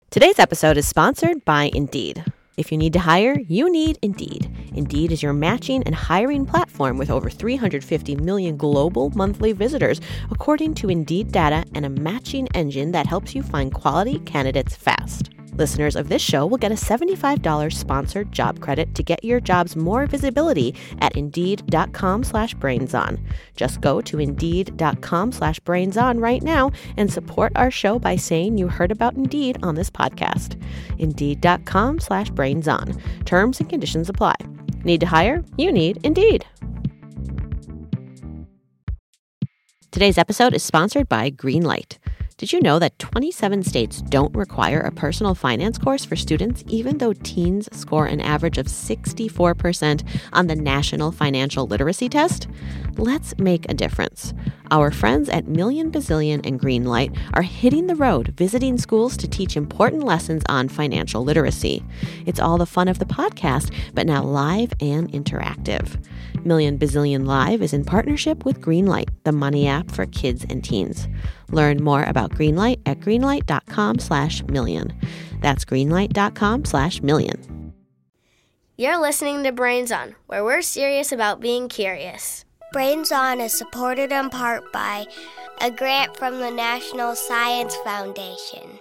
Today's episode is sponsored by Indeed. If you need to hire, you need Indeed. Indeed is your matching and hiring platform with over 350 million global monthly visitors, according to Indeed data, and a matching engine that helps you find quality candidates fast. Listeners of this show will get a $75 sponsored job credit to get your jobs more visibility at Indeed.com/BrainsOn. Just go to Indeed.com/BrainsOn right now and support our show by saying you heard about Indeed on this podcast. Indeed.com/BrainsOn. Terms and conditions apply. Need to hire? You need Indeed. Today's episode is sponsored by Greenlight. Did you know that 27 states don't require a personal finance course for students, even though teens score an average of 64% on the National Financial Literacy Test? Let's make a difference. Our friends at Million Bazillion and Greenlight are hitting the road, visiting schools to teach important lessons on financial literacy. It's all the fun of the podcast, but now live and interactive. Million Bazillion Live is in partnership with Greenlight, the money app for kids and teens. Learn more about Greenlight at greenlight.com/million. That's greenlight.com/million. You're listening to Brains On, where we're serious about being curious. Brains On is supported in part by a grant from the National Science Foundation.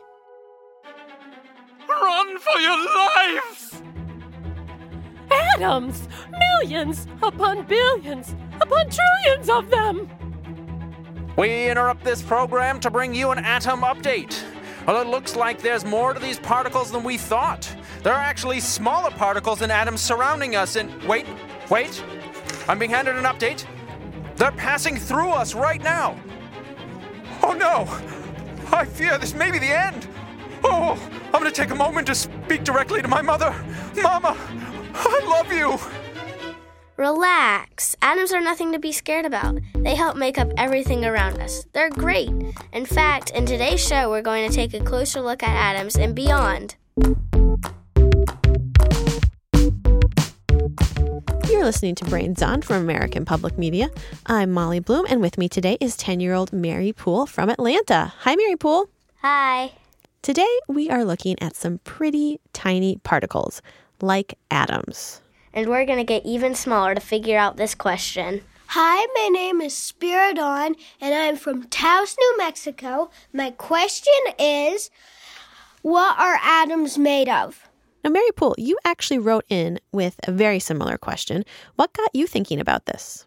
Run for your life! Atoms! Millions upon billions upon trillions of them! We interrupt this program to bring you an atom update. Well, it looks like there's more to these particles than we thought. There are actually smaller particles than atoms surrounding us, and wait, I'm being handed an update. They're passing through us right now. Oh no, I fear this may be the end. Oh, I'm gonna take a moment to speak directly to my mother. Mama, I love you. Relax. Atoms are nothing to be scared about. They help make up everything around us. They're great. In fact, in today's show, we're going to take a closer look at atoms and beyond. You're listening to Brains On from American Public Media. I'm Molly Bloom, and with me today is 10-year-old Mary Poole from Atlanta. Hi, Mary Poole. Hi. Today, we are looking at some pretty tiny particles, like atoms. And we're going to get even smaller to figure out this question. Hi, my name is Spiridon, and I'm from Taos, New Mexico. My question is, what are atoms made of? Now, Mary Poole, you actually wrote in with a very similar question. What got you thinking about this?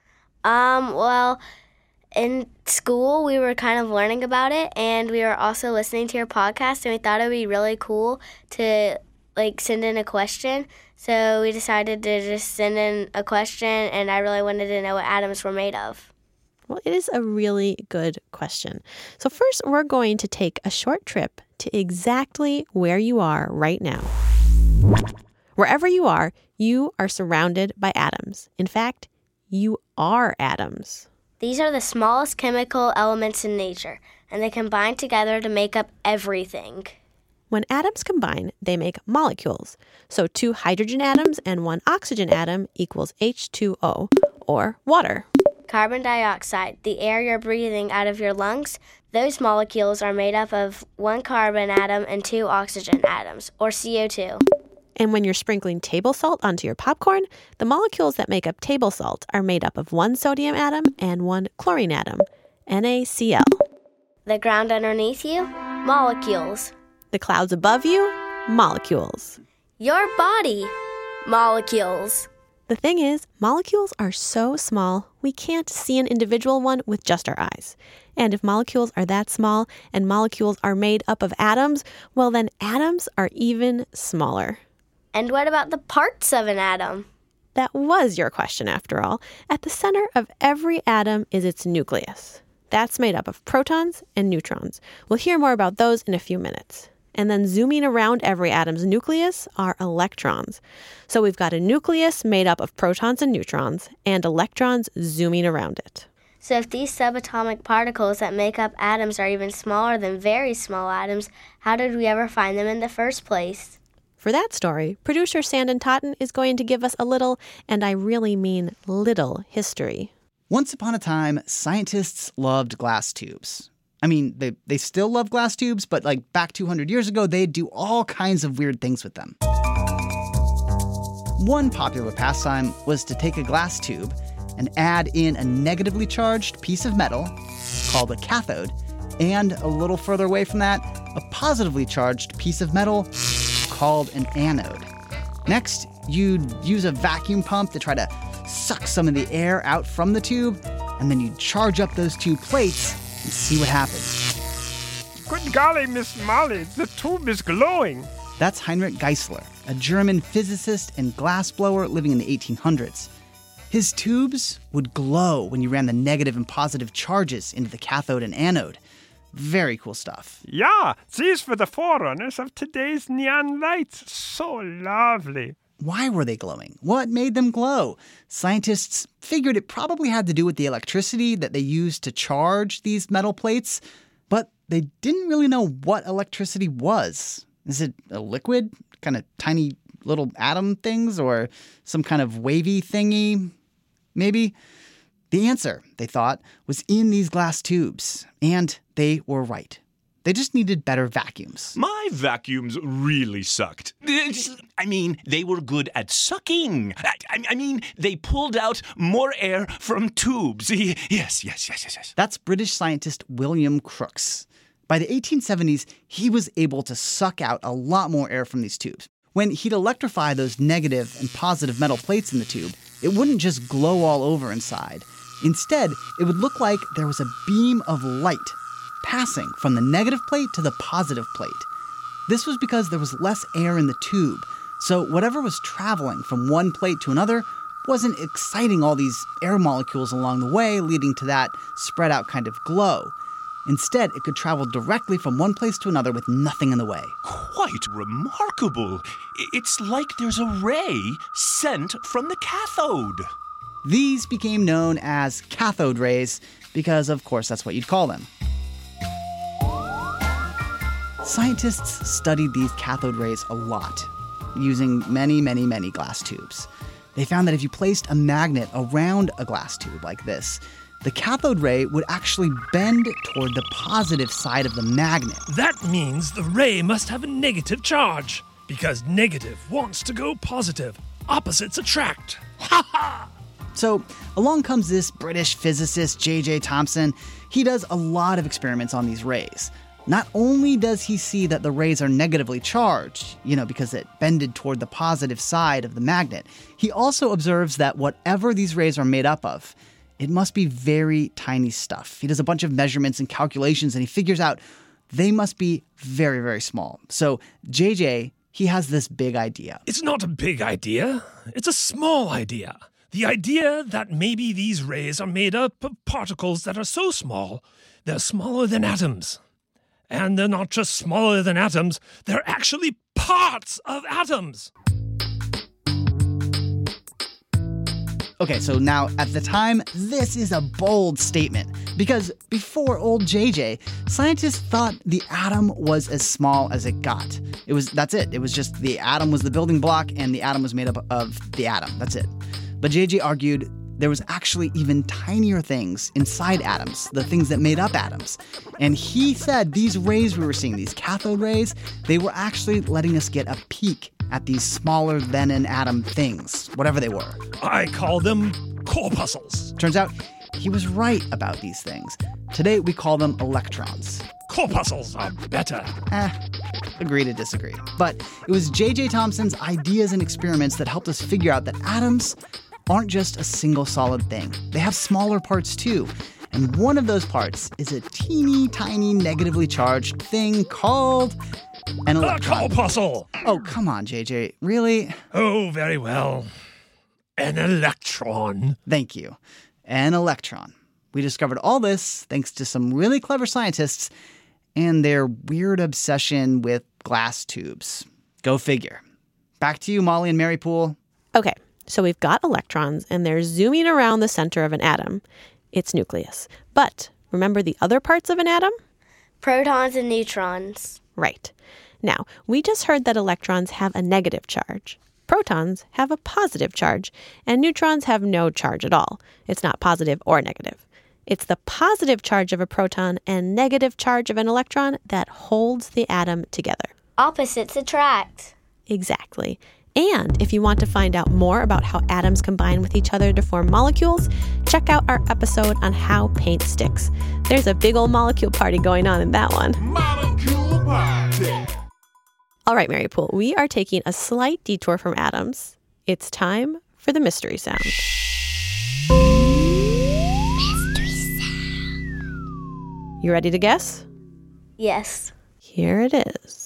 Well, in school, we were kind of learning about it, and we were also listening to your podcast, and we thought it would be really cool to, send in a question. So we decided to just send in a question, and I really wanted to know what atoms were made of. Well, it is a really good question. So first, we're going to take a short trip to exactly where you are right now. Wherever you are surrounded by atoms. In fact, you are atoms. These are the smallest chemical elements in nature, and they combine together to make up everything. When atoms combine, they make molecules. So 2 hydrogen atoms and 1 oxygen atom equals H2O, or water. Carbon dioxide, the air you're breathing out of your lungs, those molecules are made up of 1 carbon atom and 2 oxygen atoms, or CO2. And when you're sprinkling table salt onto your popcorn, the molecules that make up table salt are made up of 1 sodium atom and 1 chlorine atom, NaCl. The ground underneath you? Molecules. The clouds above you? Molecules. Your body? Molecules. The thing is, molecules are so small, we can't see an individual one with just our eyes. And if molecules are that small and molecules are made up of atoms, well then atoms are even smaller. And what about the parts of an atom? That was your question after all. At the center of every atom is its nucleus. That's made up of protons and neutrons. We'll hear more about those in a few minutes. And then zooming around every atom's nucleus are electrons. So we've got a nucleus made up of protons and neutrons, and electrons zooming around it. So if these subatomic particles that make up atoms are even smaller than very small atoms, how did we ever find them in the first place? For that story, producer Sandon Totten is going to give us a little, and I really mean little, history. Once upon a time, scientists loved glass tubes. I mean, they still love glass tubes, but like back 200 years ago, they'd do all kinds of weird things with them. One popular pastime was to take a glass tube and add in a negatively charged piece of metal called a cathode, and a little further away from that, a positively charged piece of metal called an anode. Next, you'd use a vacuum pump to try to suck some of the air out from the tube, and then you'd charge up those two plates and see what happens. Good golly, Miss Molly, the tube is glowing. That's Heinrich Geissler, a German physicist and glassblower living in the 1800s. His tubes would glow when you ran the negative and positive charges into the cathode and anode. Very cool stuff. Yeah, these were the forerunners of today's neon lights. So lovely. Why were they glowing? What made them glow? Scientists figured it probably had to do with the electricity that they used to charge these metal plates, but they didn't really know what electricity was. Is it a liquid, kind of tiny little atom things, or some kind of wavy thingy? Maybe? The answer, they thought, was in these glass tubes, and they were right. They just needed better vacuums. My vacuums really sucked. I mean, they were good at sucking. I mean, they pulled out more air from tubes. Yes. That's British scientist William Crookes. By the 1870s, he was able to suck out a lot more air from these tubes. When he'd electrify those negative and positive metal plates in the tube, it wouldn't just glow all over inside. Instead, it would look like there was a beam of light passing from the negative plate to the positive plate. This was because there was less air in the tube, so whatever was traveling from one plate to another wasn't exciting all these air molecules along the way, leading to that spread out kind of glow. Instead, it could travel directly from one place to another with nothing in the way. Quite remarkable. It's like there's a ray sent from the cathode. These became known as cathode rays because, of course, that's what you'd call them. Scientists studied these cathode rays a lot, using many glass tubes. They found that if you placed a magnet around a glass tube like this, the cathode ray would actually bend toward the positive side of the magnet. That means the ray must have a negative charge, because negative wants to go positive. Opposites attract. Ha ha! So along comes this British physicist, J.J. Thomson. He does a lot of experiments on these rays. Not only does he see that the rays are negatively charged, because it bended toward the positive side of the magnet, he also observes that whatever these rays are made up of, it must be very tiny stuff. He does a bunch of measurements and calculations, and he figures out they must be very, very small. So JJ, he has this big idea. It's not a big idea. It's a small idea. The idea that maybe these rays are made up of particles that are so small, they're smaller than atoms. And they're not just smaller than atoms, they're actually parts of atoms. Okay, so now at the time, this is a bold statement because before old JJ, scientists thought the atom was as small as it got. That's it. It was just the atom was the building block and the atom was made up of the atom. That's it. But JJ argued there was actually even tinier things inside atoms, the things that made up atoms. And he said these rays we were seeing, these cathode rays, they were actually letting us get a peek at these smaller than an atom things, whatever they were. I call them corpuscles. Turns out he was right about these things. Today we call them electrons. Corpuscles are better. Agree to disagree. But it was J.J. Thomson's ideas and experiments that helped us figure out that atoms aren't just a single solid thing. They have smaller parts too. And one of those parts is a teeny tiny negatively charged thing called an electron. A corpuscle! Oh, come on, JJ. Really? Oh, very well. An electron. Thank you. An electron. We discovered all this thanks to some really clever scientists and their weird obsession with glass tubes. Go figure. Back to you, Molly and Marypool. Okay, so we've got electrons, and they're zooming around the center of an atom, its nucleus. But remember the other parts of an atom? Protons and neutrons. Right. Now, we just heard that electrons have a negative charge. Protons have a positive charge, and neutrons have no charge at all. It's not positive or negative. It's the positive charge of a proton and negative charge of an electron that holds the atom together. Opposites attract. Exactly. And if you want to find out more about how atoms combine with each other to form molecules, check out our episode on how paint sticks. There's a big old molecule party going on in that one. Molecule party. All right, Mary Poole, we are taking a slight detour from atoms. It's time for the mystery sound. Mystery sound. You ready to guess? Yes. Here it is.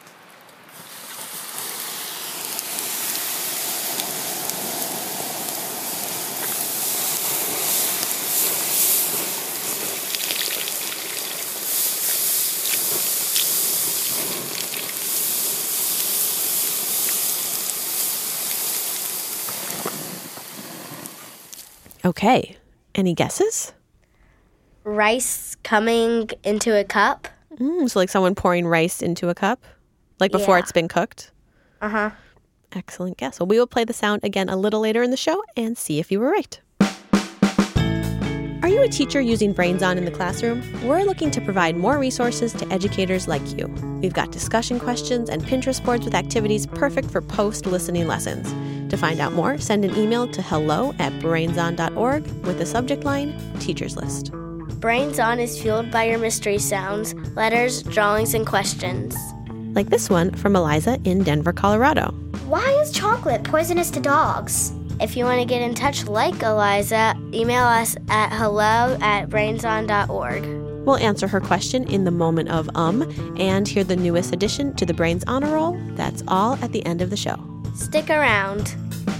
Okay, any guesses? Rice coming into a cup. So like someone pouring rice into a cup? Like before Yeah. it's been cooked? Uh-huh. Excellent guess. Well, we will play the sound again a little later in the show and see if you were right. Are you a teacher using Brains On in the classroom? We're looking to provide more resources to educators like you. We've got discussion questions and Pinterest boards with activities perfect for post-listening lessons. To find out more, send an email to hello@brainson.org with the subject line, Teachers List. Brains On is fueled by your mystery sounds, letters, drawings, and questions. Like this one from Eliza in Denver, Colorado. Why is chocolate poisonous to dogs? If you want to get in touch like Eliza, email us at hello@brainson.org. We'll answer her question in the moment of and hear the newest addition to the Brains Honor Roll. That's all at the end of the show. Stick around.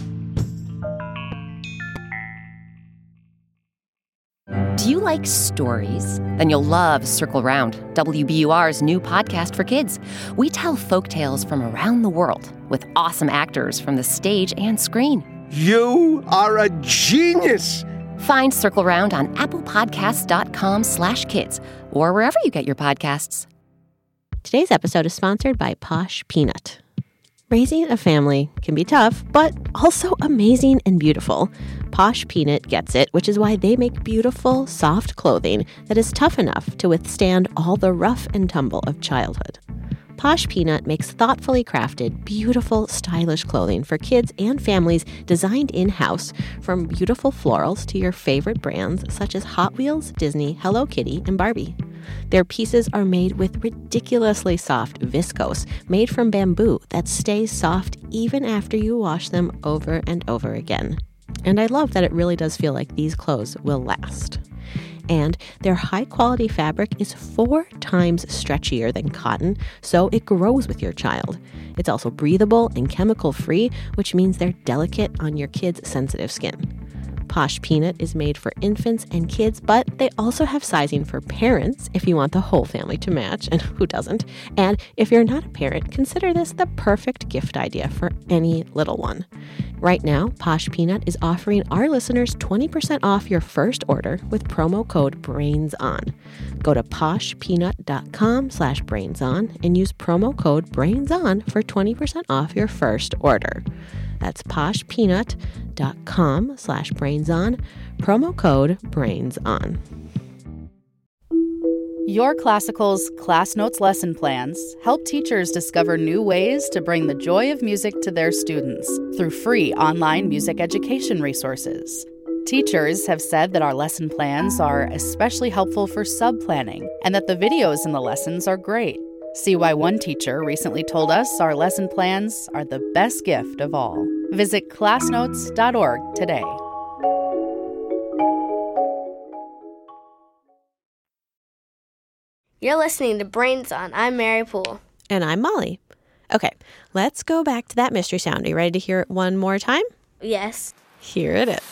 Do you like stories? Then you'll love Circle Round, WBUR's new podcast for kids. We tell folk tales from around the world with awesome actors from the stage and screen. You are a genius. Find Circle Round on applepodcasts.com/kids or wherever you get your podcasts. Today's episode is sponsored by Posh Peanut. Raising a family can be tough, but also amazing and beautiful. Posh Peanut gets it, which is why they make beautiful, soft clothing that is tough enough to withstand all the rough and tumble of childhood. Posh Peanut makes thoughtfully crafted, beautiful, stylish clothing for kids and families designed in-house, from beautiful florals to your favorite brands such as Hot Wheels, Disney, Hello Kitty, and Barbie. Their pieces are made with ridiculously soft viscose, made from bamboo that stays soft even after you wash them over and over again. And I love that it really does feel like these clothes will last. And their high-quality fabric is 4 times stretchier than cotton, so it grows with your child. It's also breathable and chemical-free, which means they're delicate on your kids' sensitive skin. Posh Peanut is made for infants and kids, but they also have sizing for parents if you want the whole family to match, and who doesn't? And if you're not a parent, consider this the perfect gift idea for any little one. Right now, Posh Peanut is offering our listeners 20% off your first order with promo code BRAINSON. Go to poshpeanut.com/brainson and use promo code BRAINSON for 20% off your first order. That's poshpeanut.com/brainson, promo code BRAINSON. Your Classical's Class Notes lesson plans help teachers discover new ways to bring the joy of music to their students through free online music education resources. Teachers have said that our lesson plans are especially helpful for sub-planning and that the videos in the lessons are great. See why one teacher recently told us our lesson plans are the best gift of all. Visit classnotes.org today. You're listening to Brains On. I'm Mary Poole. And I'm Molly. Okay, let's go back to that mystery sound. Are you ready to hear it one more time? Yes. Here it is.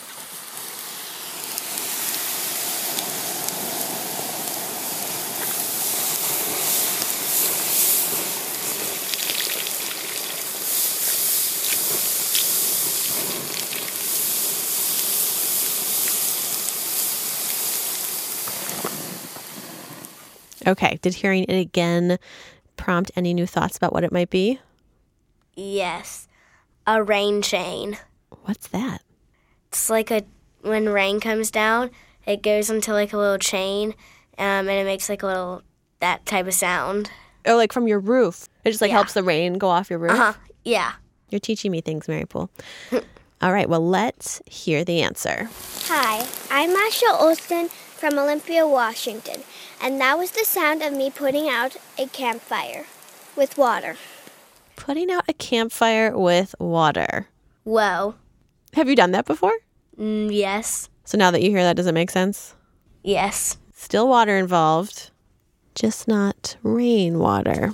Okay, did hearing it again prompt any new thoughts about what it might be? Yes. A rain chain. What's that? It's like when rain comes down, it goes into like a little chain, and it makes like a little, that type of sound. Or like from your roof. It just like helps the rain go off your roof? Uh-huh, yeah. You're teaching me things, Mary Poole. All right, well, let's hear the answer. Hi, I'm Masha Olson from Olympia, Washington, and that was the sound of me putting out a campfire with water. Putting out a campfire with water. Whoa. Have you done that before? Yes. So now that you hear that, does it make sense? Yes. Still water involved, just not rainwater.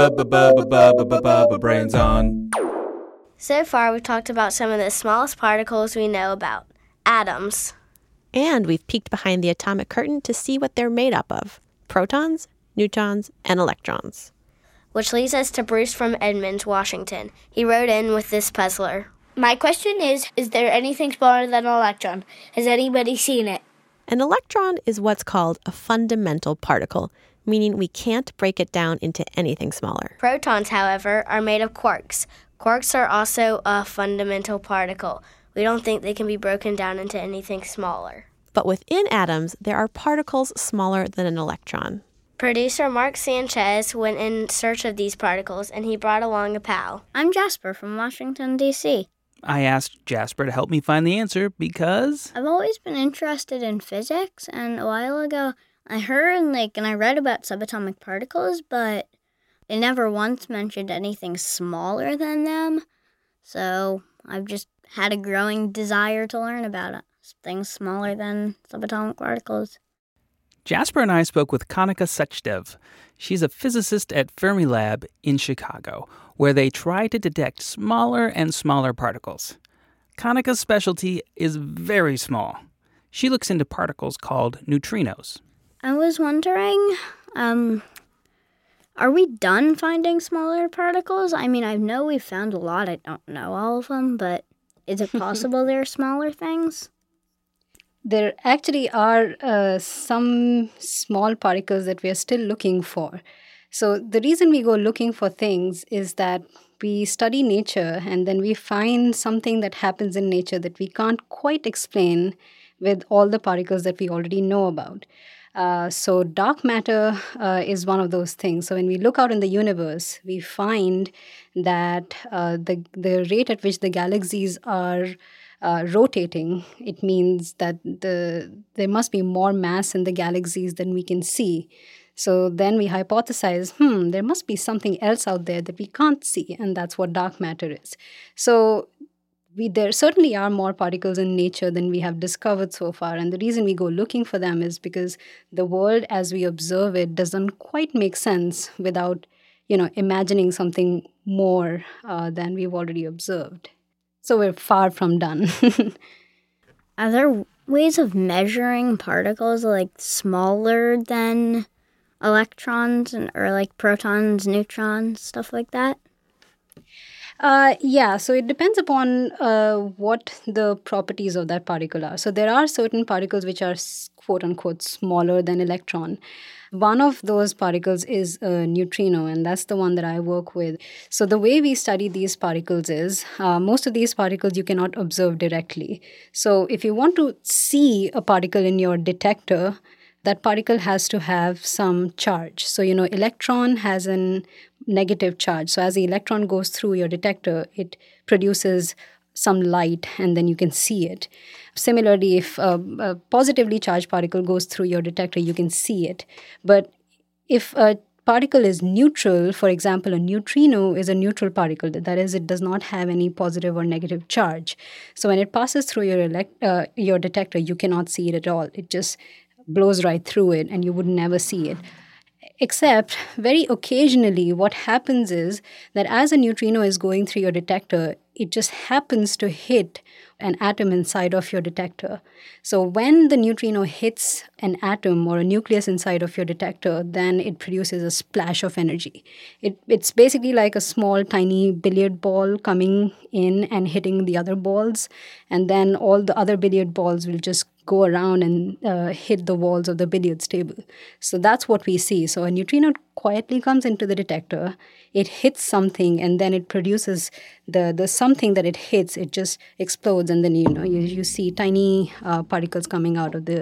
Brains on. So far, we've talked about some of the smallest particles we know about, atoms. And we've peeked behind the atomic curtain to see what they're made up of. Protons, neutrons, and electrons. Which leads us to Bruce from Edmonds, Washington. He wrote in with this puzzler. My question is there anything smaller than an electron? Has anybody seen it? An electron is what's called a fundamental particle, meaning we can't break it down into anything smaller. Protons, however, are made of quarks. Quarks are also a fundamental particle. We don't think they can be broken down into anything smaller. But within atoms, there are particles smaller than an electron. Producer Mark Sanchez went in search of these particles, and he brought along a pal. I'm Jasper from Washington, D.C. I asked Jasper to help me find the answer because I've always been interested in physics, and a while ago I heard and I read about subatomic particles, but it never once mentioned anything smaller than them. So I've just had a growing desire to learn about it. Things smaller than subatomic particles. Jasper and I spoke with Kanika Sachdev. She's a physicist at Fermilab in Chicago, where they try to detect smaller and smaller particles. Kanika's specialty is very small. She looks into particles called neutrinos. I was wondering, are we done finding smaller particles? I mean, I know we've found a lot. I don't know all of them, but is it possible there are smaller things? There actually are some small particles that we are still looking for. So the reason we go looking for things is that we study nature and then we find something that happens in nature that we can't quite explain with all the particles that we already know about. So dark matter is one of those things. So when we look out in the universe, we find that the rate at which the galaxies are rotating, it means that there must be more mass in the galaxies than we can see. So then we hypothesize, there must be something else out there that we can't see, and that's what dark matter is. So there certainly are more particles in nature than we have discovered so far, and the reason we go looking for them is because the world as we observe it doesn't quite make sense without, imagining something more than we've already observed. So we're far from done. Are there ways of measuring particles smaller than electrons or protons, neutrons, stuff like that? Yeah, so it depends upon what the properties of that particle are. So there are certain particles which are quote-unquote smaller than electron. One of those particles is a neutrino, and that's the one that I work with. So the way we study these particles is, most of these particles you cannot observe directly. So if you want to see a particle in your detector, that particle has to have some charge. So, electron has a negative charge. So as the electron goes through your detector, it produces some light and then you can see it. Similarly, if a positively charged particle goes through your detector, you can see it. But if a particle is neutral, for example, a neutrino is a neutral particle. That is, it does not have any positive or negative charge. So when it passes through your detector, you cannot see it at all. It just blows right through it and you would never see it. Except very occasionally what happens is that as a neutrino is going through your detector, it just happens to hit an atom inside of your detector. So when the neutrino hits an atom or a nucleus inside of your detector, then it produces a splash of energy. It's basically like a small, tiny billiard ball coming in and hitting the other balls, and then all the other billiard balls will just go around and hit the walls of the billiards table. So that's what we see. So a neutrino quietly comes into the detector, it hits something, and then it produces the something that it hits, it just explodes, and then you see tiny particles coming out of the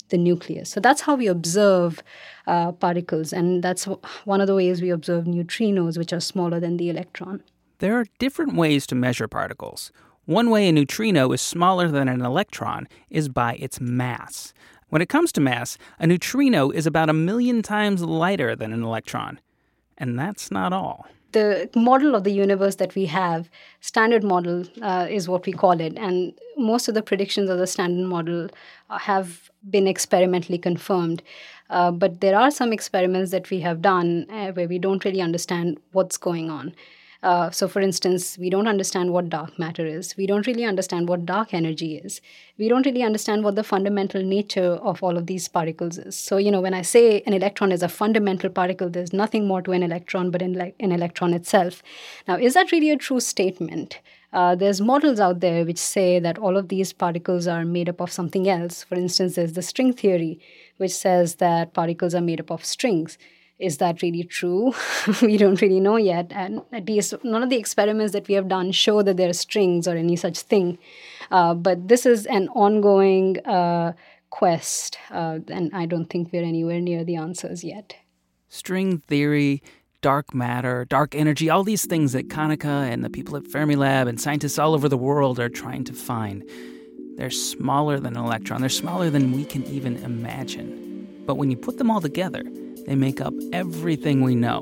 the nucleus. So that's how we observe particles, and that's one of the ways we observe neutrinos, which are smaller than the electron. There are different ways to measure particles. One way a neutrino is smaller than an electron is by its mass. When it comes to mass, a neutrino is about 1,000,000 times lighter than an electron. And that's not all. The model of the universe that we have, standard model is what we call it, and most of the predictions of the standard model have been experimentally confirmed. But there are some experiments that we have done where we don't really understand what's going on. So, for instance, we don't understand what dark matter is. We don't really understand what dark energy is. We don't really understand what the fundamental nature of all of these particles is. So, when I say an electron is a fundamental particle, there's nothing more to an electron but an electron itself. Now, is that really a true statement? There's models out there which say that all of these particles are made up of something else. For instance, there's the string theory, which says that particles are made up of strings. Is that really true? We don't really know yet. And at least none of the experiments that we have done show that there are strings or any such thing. But this is an ongoing quest, and I don't think we're anywhere near the answers yet. String theory, dark matter, dark energy, all these things that Kanika and the people at Fermilab and scientists all over the world are trying to find. They're smaller than an electron. They're smaller than we can even imagine. But when you put them all together, they make up everything we know.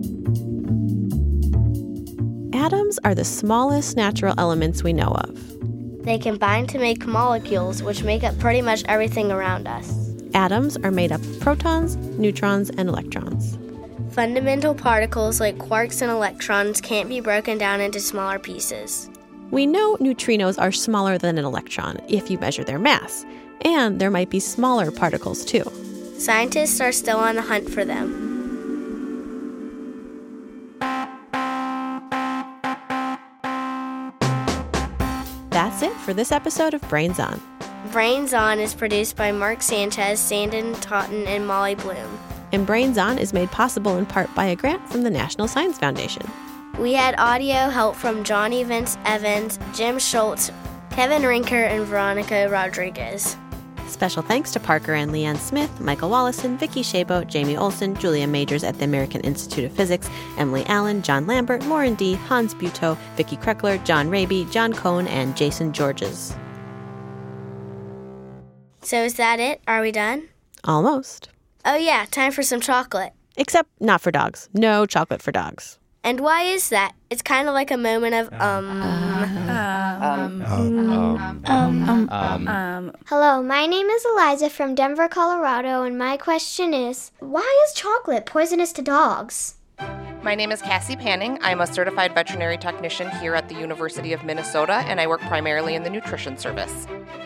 Atoms are the smallest natural elements we know of. They combine to make molecules, which make up pretty much everything around us. Atoms are made up of protons, neutrons, and electrons. Fundamental particles like quarks and electrons can't be broken down into smaller pieces. We know neutrinos are smaller than an electron if you measure their mass, and there might be smaller particles too. Scientists are still on the hunt for them. That's it for this episode of Brains On. Brains On is produced by Mark Sanchez, Sandon Totten, and Molly Bloom. And Brains On is made possible in part by a grant from the National Science Foundation. We had audio help from Johnny Vince Evans, Jim Schultz, Kevin Rinker, and Veronica Rodriguez. Special thanks to Parker and Leanne Smith, Michael Wallison, Vicky Shabo, Jamie Olson, Julia Majors at the American Institute of Physics, Emily Allen, John Lambert, Lauren D., Hans Butow, Vicky Kreckler, John Raby, John Cohn, and Jason Georges. So is that it? Are we done? Almost. Oh yeah, time for some chocolate. Except not for dogs. No chocolate for dogs. And why is that? It's kind of like a moment of Hello, my name is Eliza from Denver, Colorado, and my question is, why is chocolate poisonous to dogs? My name is Cassie Panning. I'm a certified veterinary technician here at the University of Minnesota, and I work primarily in the nutrition service.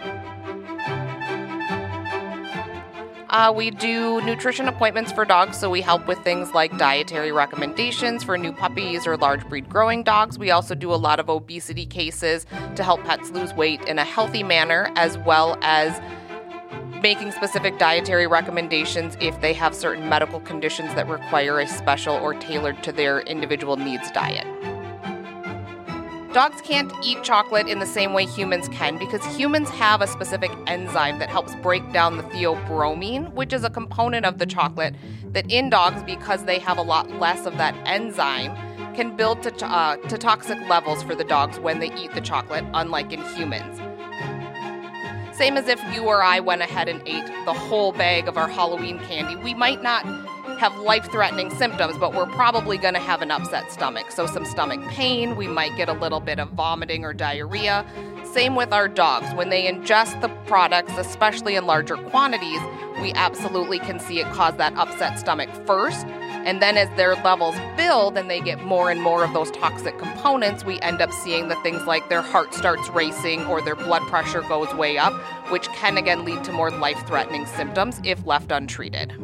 We do nutrition appointments for dogs, so we help with things like dietary recommendations for new puppies or large breed growing dogs. We also do a lot of obesity cases to help pets lose weight in a healthy manner, as well as making specific dietary recommendations if they have certain medical conditions that require a special or tailored to their individual needs diet. Dogs can't eat chocolate in the same way humans can because humans have a specific enzyme that helps break down the theobromine, which is a component of the chocolate that in dogs, because they have a lot less of that enzyme, can build to toxic levels for the dogs when they eat the chocolate, unlike in humans. Same as if you or I went ahead and ate the whole bag of our Halloween candy. We might not have life-threatening symptoms, but we're probably going to have an upset stomach. So some stomach pain, we might get a little bit of vomiting or diarrhea. Same with our dogs. When they ingest the products, especially in larger quantities, we absolutely can see it cause that upset stomach first. And then as their levels build and they get more and more of those toxic components, we end up seeing the things like their heart starts racing or their blood pressure goes way up, which can again lead to more life-threatening symptoms if left untreated.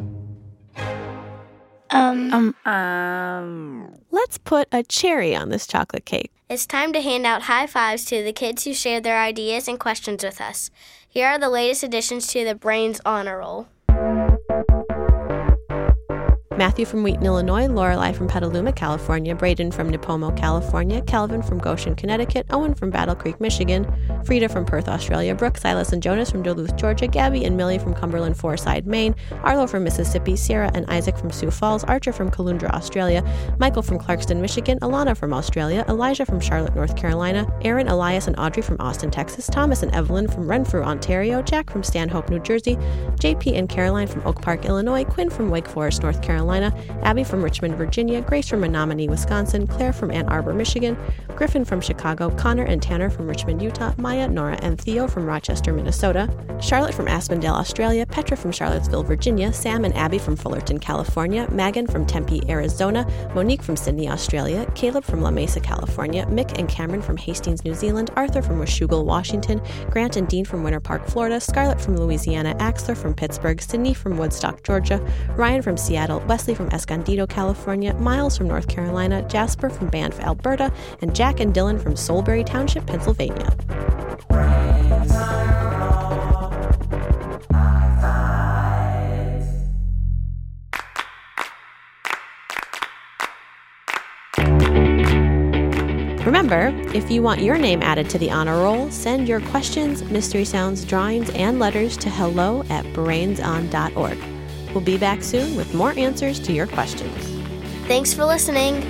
Let's put a cherry on this chocolate cake. It's time to hand out high fives to the kids who shared their ideas and questions with us. Here are the latest additions to the Brains Honor Roll. Matthew from Wheaton, Illinois, Lorelei from Petaluma, California, Braden from Nipomo, California, Kelvin from Goshen, Connecticut, Owen from Battle Creek, Michigan, Frida from Perth, Australia, Brooke, Silas and Jonas from Duluth, Georgia, Gabby and Millie from Cumberland Foreside, Maine, Arlo from Mississippi, Sierra and Isaac from Sioux Falls, Archer from Caloundra, Australia, Michael from Clarkston, Michigan, Alana from Australia, Elijah from Charlotte, North Carolina, Aaron, Elias and Audrey from Austin, Texas, Thomas and Evelyn from Renfrew, Ontario, Jack from Stanhope, New Jersey, JP and Caroline from Oak Park, Illinois, Quinn from Wake Forest, North Carolina, Abby from Richmond, Virginia, Grace from Menominee, Wisconsin, Claire from Ann Arbor, Michigan, Griffin from Chicago, Connor and Tanner from Richmond, Utah, Maya, Nora and Theo from Rochester, Minnesota, Charlotte from Aspendale, Australia, Petra from Charlottesville, Virginia, Sam and Abby from Fullerton, California, Megan from Tempe, Arizona, Monique from Sydney, Australia, Caleb from La Mesa, California, Mick and Cameron from Hastings, New Zealand, Arthur from Washougal, Washington, Grant and Dean from Winter Park, Florida, Scarlett from Louisiana, Axler from Pittsburgh, Sydney from Woodstock, Georgia, Ryan from Seattle, Wesley from Escondido, California, Miles from North Carolina, Jasper from Banff, Alberta, and Jack and Dylan from Soulbury Township, Pennsylvania. Remember, if you want your name added to the honor roll, send your questions, mystery sounds, drawings, and letters to hello@brainson.org. We'll be back soon with more answers to your questions. Thanks for listening.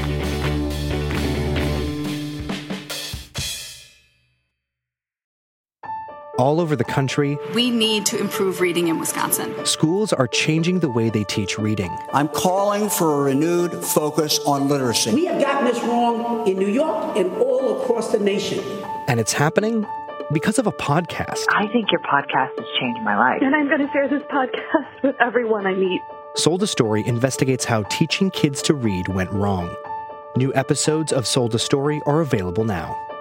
All over the country, we need to improve reading in Wisconsin. Schools are changing the way they teach reading. I'm calling for a renewed focus on literacy. We have gotten this wrong in New York and all across the nation. And it's happening because of a podcast. I think your podcast has changed my life. And I'm going to share this podcast with everyone I meet. Sold a Story investigates how teaching kids to read went wrong. New episodes of Sold a Story are available now.